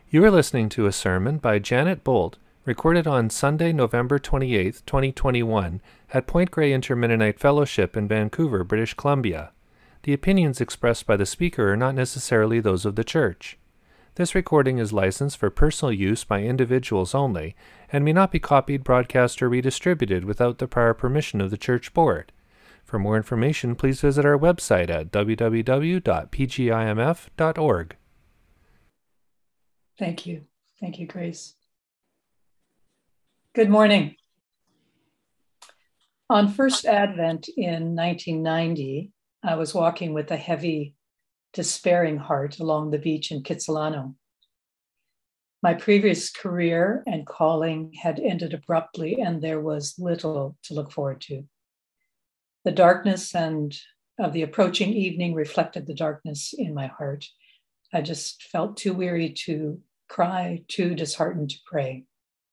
You are listening to a sermon by Janet Bolt, recorded on Sunday, November 28, 2021, at Point Grey Inter-Mennonite Fellowship in Vancouver, British Columbia. The opinions expressed by the speaker are not necessarily those of the church. This recording is licensed for personal use by individuals only, and may not be copied, broadcast, or redistributed without the prior permission of the church board. For more information, please visit our website at www.pgimf.org. Thank you. Thank you, Grace. Good morning. On First Advent in 1990, I was walking with a heavy, despairing heart along the beach in Kitsilano. My previous career and calling had ended abruptly, and there was little to look forward to. The darkness of the approaching evening reflected the darkness in my heart. I just felt too weary to cry, too disheartened to pray.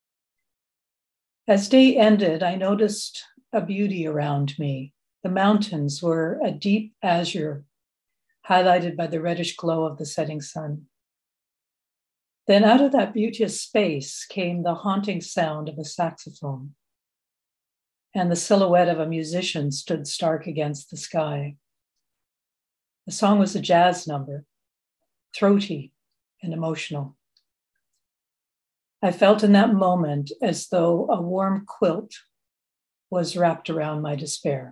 As day ended, I noticed a beauty around me. The mountains were a deep azure, highlighted by the reddish glow of the setting sun. Then out of that beauteous space came the haunting sound of a saxophone, and the silhouette of a musician stood stark against the sky. The song was a jazz number, throaty and emotional. I felt in that moment as though a warm quilt was wrapped around my despair.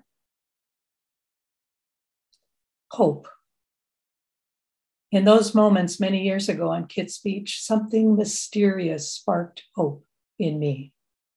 Hope. In those moments many years ago on Kitts Beach, something mysterious sparked hope in me.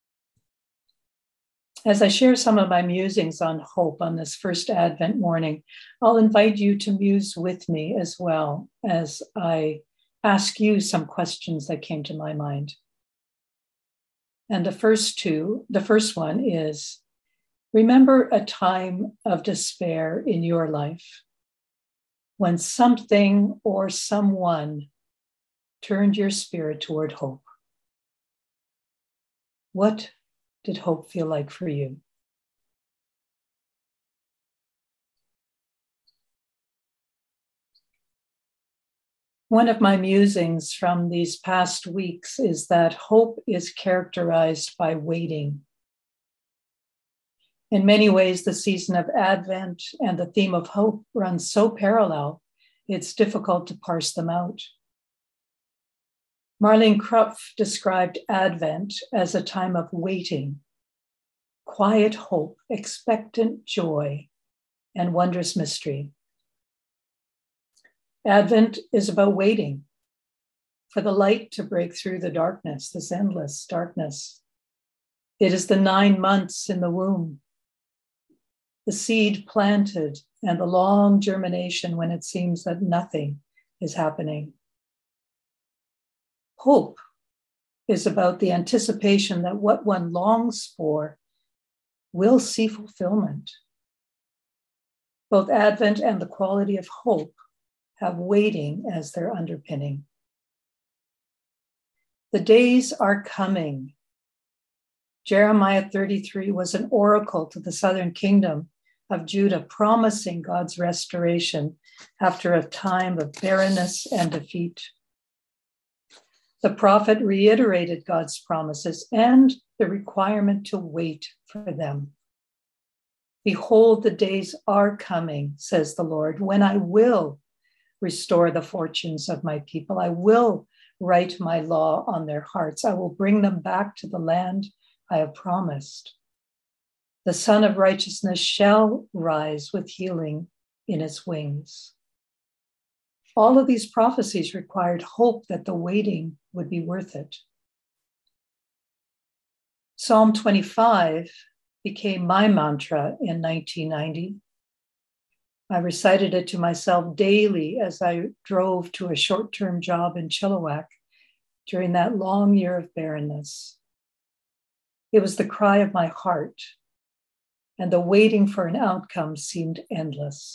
As I share some of my musings on hope on this first Advent morning, I'll invite you to muse with me as well as I ask you some questions that came to my mind. And the first one is, remember a time of despair in your life when something or someone turned your spirit toward hope. What did hope feel like for you? One of my musings from these past weeks is that hope is characterized by waiting. In many ways, the season of Advent and the theme of hope run so parallel, it's difficult to parse them out. Marlene Krupf described Advent as a time of waiting, quiet hope, expectant joy, and wondrous mystery. Advent is about waiting for the light to break through the darkness, this endless darkness. It is the 9 months in the womb, the seed planted, and the long germination when it seems that nothing is happening. Hope is about the anticipation that what one longs for will see fulfillment. Both Advent and the quality of hope have waiting as their underpinning. The days are coming. Jeremiah 33 was an oracle to the southern kingdom of Judah, promising God's restoration after a time of barrenness and defeat. The prophet reiterated God's promises and the requirement to wait for them. Behold, the days are coming, says the Lord, when I will restore the fortunes of my people. I will write my law on their hearts. I will bring them back to the land I have promised. The Son of Righteousness shall rise with healing in its wings. All of these prophecies required hope that the waiting would be worth it. Psalm 25 became my mantra in 1990. I recited it to myself daily as I drove to a short-term job in Chilliwack during that long year of barrenness. It was the cry of my heart, and the waiting for an outcome seemed endless.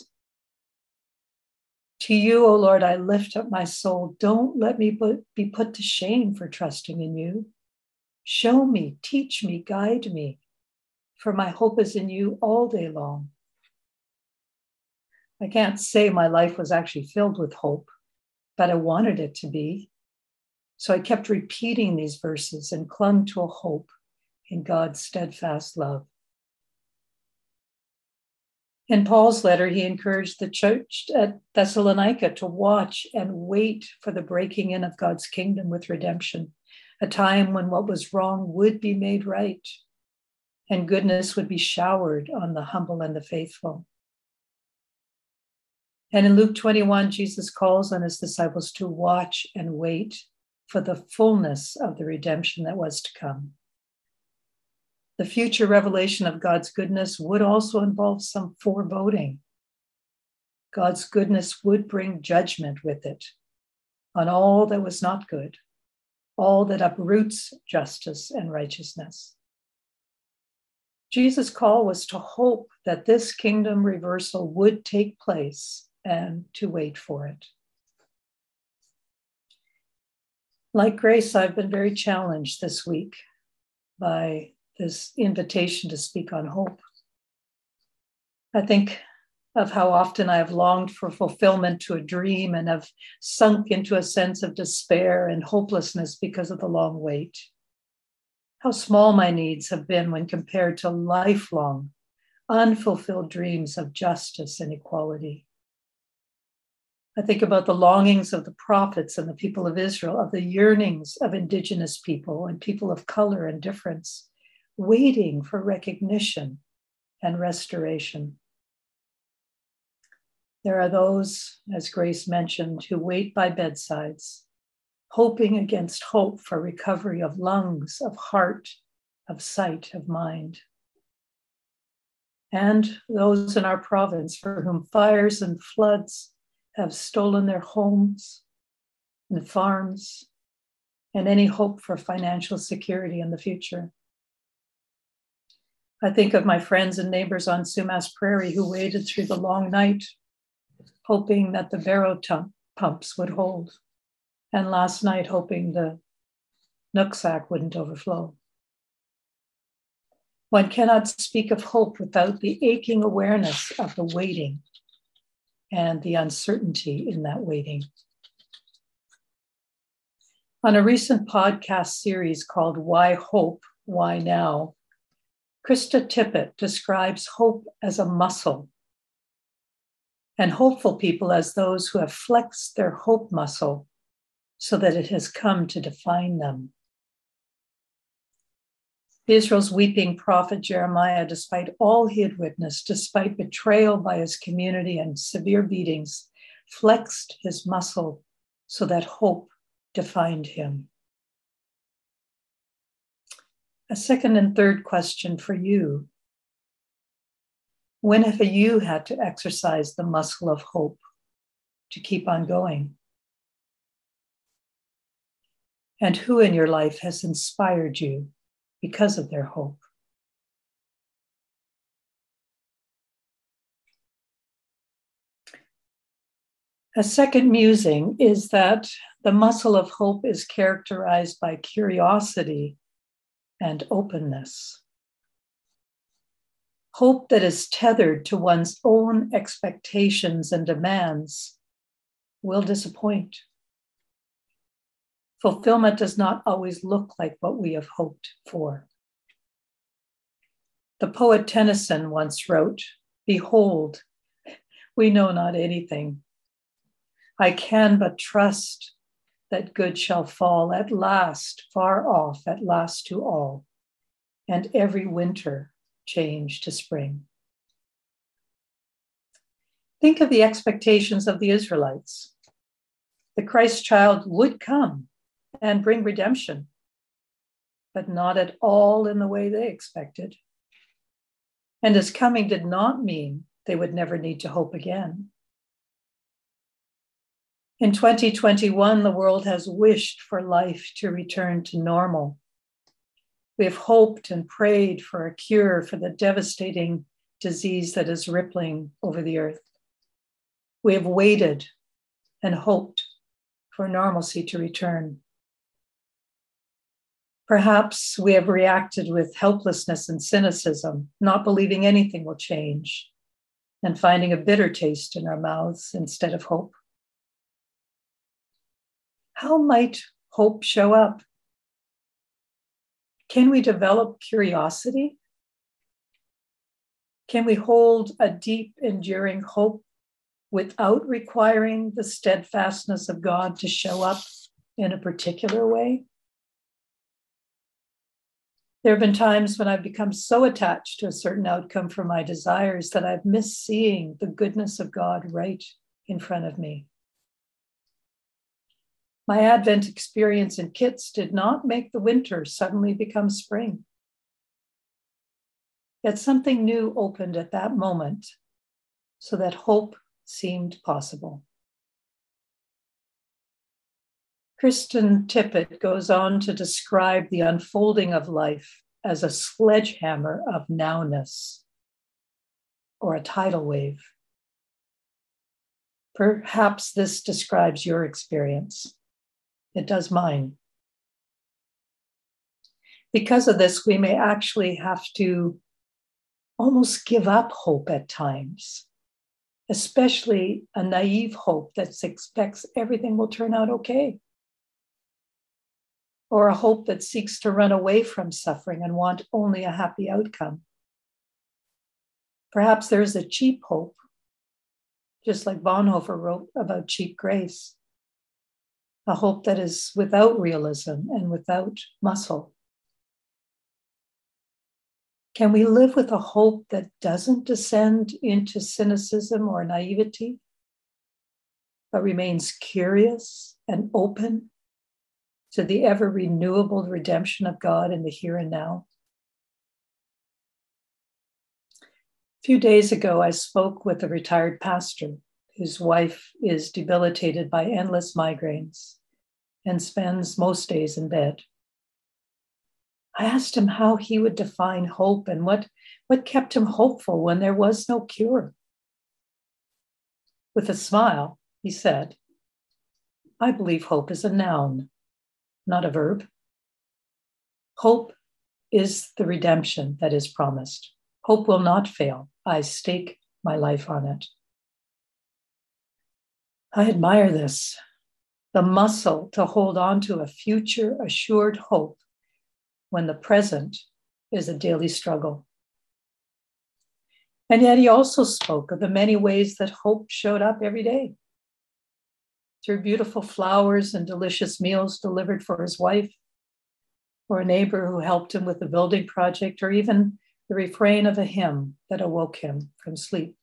To you, O Lord, I lift up my soul. Don't let me be put to shame for trusting in you. Show me, teach me, guide me, for my hope is in you all day long. I can't say my life was actually filled with hope, but I wanted it to be. So I kept repeating these verses and clung to a hope in God's steadfast love. In Paul's letter, he encouraged the church at Thessalonica to watch and wait for the breaking in of God's kingdom with redemption, a time when what was wrong would be made right and goodness would be showered on the humble and the faithful. And in Luke 21, Jesus calls on his disciples to watch and wait for the fullness of the redemption that was to come. The future revelation of God's goodness would also involve some foreboding. God's goodness would bring judgment with it on all that was not good, all that uproots justice and righteousness. Jesus' call was to hope that this kingdom reversal would take place and to wait for it. Like Grace, I've been very challenged this week by this invitation to speak on hope. I think of how often I have longed for fulfillment to a dream and have sunk into a sense of despair and hopelessness because of the long wait. How small my needs have been when compared to lifelong, unfulfilled dreams of justice and equality. I think about the longings of the prophets and the people of Israel, of the yearnings of indigenous people and people of color and difference, waiting for recognition and restoration. There are those, as Grace mentioned, who wait by bedsides, hoping against hope for recovery of lungs, of heart, of sight, of mind. And those in our province for whom fires and floods have stolen their homes and farms and any hope for financial security in the future. I think of my friends and neighbors on Sumas Prairie who waited through the long night, hoping that the Barrow pumps would hold, and last night hoping the Nooksack wouldn't overflow. One cannot speak of hope without the aching awareness of the waiting and the uncertainty in that waiting. On a recent podcast series called Why Hope, Why Now?, Krista Tippett describes hope as a muscle, and hopeful people as those who have flexed their hope muscle so that it has come to define them. Israel's weeping prophet Jeremiah, despite all he had witnessed, despite betrayal by his community and severe beatings, flexed his muscle so that hope defined him. A second and third question for you. When have you had to exercise the muscle of hope to keep on going? And who in your life has inspired you because of their hope? A second musing is that the muscle of hope is characterized by curiosity and openness. Hope that is tethered to one's own expectations and demands will disappoint. Fulfillment does not always look like what we have hoped for. The poet Tennyson once wrote, "Behold, we know not anything. I can but trust that good shall fall at last, far off, at last to all, and every winter change to spring." Think of the expectations of the Israelites. The Christ child would come and bring redemption, but not at all in the way they expected. And his coming did not mean they would never need to hope again. In 2021, the world has wished for life to return to normal. We have hoped and prayed for a cure for the devastating disease that is rippling over the earth. We have waited and hoped for normalcy to return. Perhaps we have reacted with helplessness and cynicism, not believing anything will change, and finding a bitter taste in our mouths instead of hope. How might hope show up? Can we develop curiosity? Can we hold a deep, enduring hope without requiring the steadfastness of God to show up in a particular way? There have been times when I've become so attached to a certain outcome for my desires that I've missed seeing the goodness of God right in front of me. My Advent experience in Kits did not make the winter suddenly become spring. Yet something new opened at that moment so that hope seemed possible. Kristen Tippett goes on to describe the unfolding of life as a sledgehammer of nowness or a tidal wave. Perhaps this describes your experience. It does mine. Because of this, we may actually have to almost give up hope at times, especially a naive hope that expects everything will turn out okay, or a hope that seeks to run away from suffering and want only a happy outcome. Perhaps there's a cheap hope, just like Bonhoeffer wrote about cheap grace, a hope that is without realism and without muscle. Can we live with a hope that doesn't descend into cynicism or naivety, but remains curious and open to the ever renewable redemption of God in the here and now? A few days ago, I spoke with a retired pastor whose wife is debilitated by endless migraines and spends most days in bed. I asked him how he would define hope and what kept him hopeful when there was no cure. With a smile, he said, "I believe hope is a noun, not a verb. Hope is the redemption that is promised. Hope will not fail. I stake my life on it." I admire this, the muscle to hold on to a future assured hope when the present is a daily struggle. And yet he also spoke of the many ways that hope showed up every day. Through beautiful flowers and delicious meals delivered for his wife, or a neighbor who helped him with the building project, or even the refrain of a hymn that awoke him from sleep.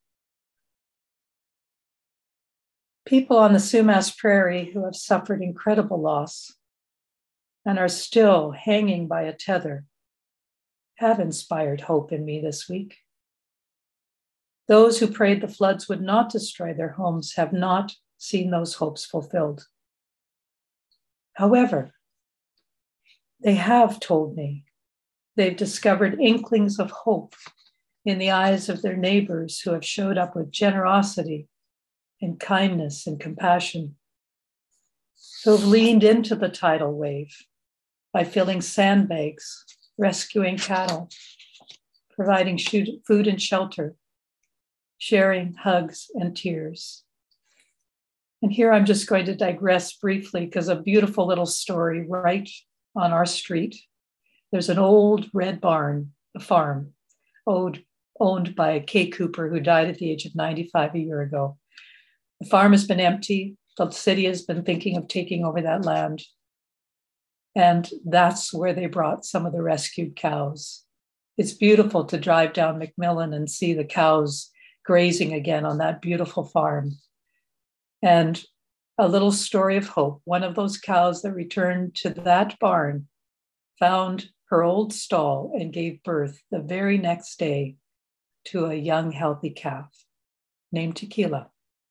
People on the Sumas Prairie who have suffered incredible loss and are still hanging by a tether have inspired hope in me this week. Those who prayed the floods would not destroy their homes have not seen those hopes fulfilled. However, they have told me they've discovered inklings of hope in the eyes of their neighbors who have showed up with generosity and kindness and compassion, who have leaned into the tidal wave by filling sandbags, rescuing cattle, providing food and shelter, sharing hugs and tears. And here I'm just going to digress briefly because a beautiful little story right on our street. There's an old red barn, a farm, owned by Kay Cooper, who died at the age of 95 a year ago. The farm has been empty. The city has been thinking of taking over that land. And that's where they brought some of the rescued cows. It's beautiful to drive down McMillan and see the cows grazing again on that beautiful farm. And a little story of hope. One of those cows that returned to that barn found her old stall and gave birth the very next day to a young, healthy calf named Tequila.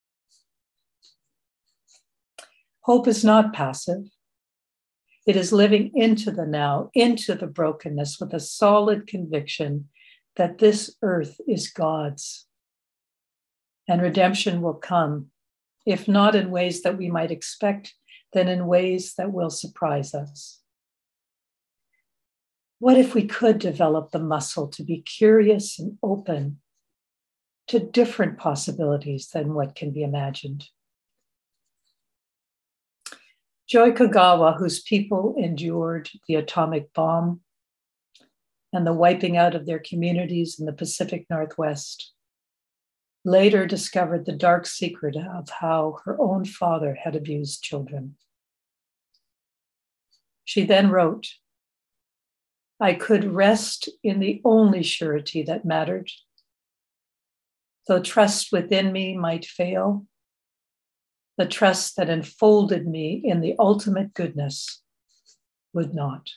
Hope is not passive. It is living into the now, into the brokenness with a solid conviction that this earth is God's. And redemption will come, if not in ways that we might expect, then in ways that will surprise us. What if we could develop the muscle to be curious and open to different possibilities than what can be imagined? Joy Kagawa, whose people endured the atomic bomb and the wiping out of their communities in the Pacific Northwest, later discovered the dark secret of how her own father had abused children. She then wrote, "I could rest in the only surety that mattered. Though trust within me might fail, the trust that enfolded me in the ultimate goodness would not."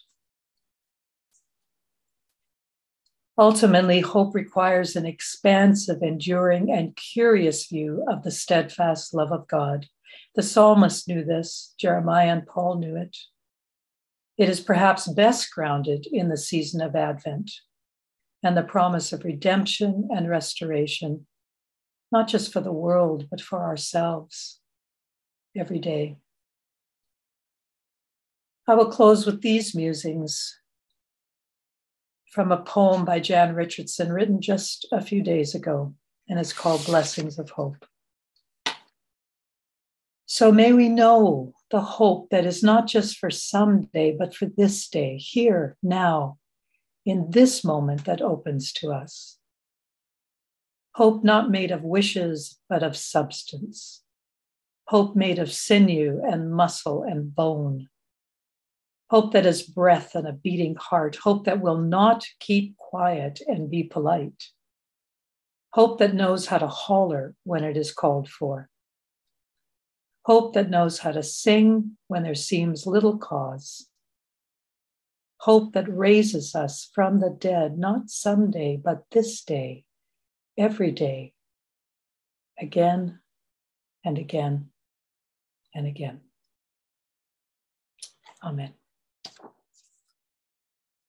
Ultimately, hope requires an expansive, enduring, and curious view of the steadfast love of God. The psalmist knew this, Jeremiah and Paul knew it. It is perhaps best grounded in the season of Advent and the promise of redemption and restoration, not just for the world, but for ourselves every day. I will close with these musings from a poem by Jan Richardson written just a few days ago, and it's called Blessings of Hope. So may we know the hope that is not just for someday, but for this day, here, now, in this moment that opens to us. Hope not made of wishes, but of substance. Hope made of sinew and muscle and bone. Hope that is breath and a beating heart. Hope that will not keep quiet and be polite. Hope that knows how to holler when it is called for. Hope that knows how to sing when there seems little cause. Hope that raises us from the dead, not someday, but this day, every day, again and again and again. Amen.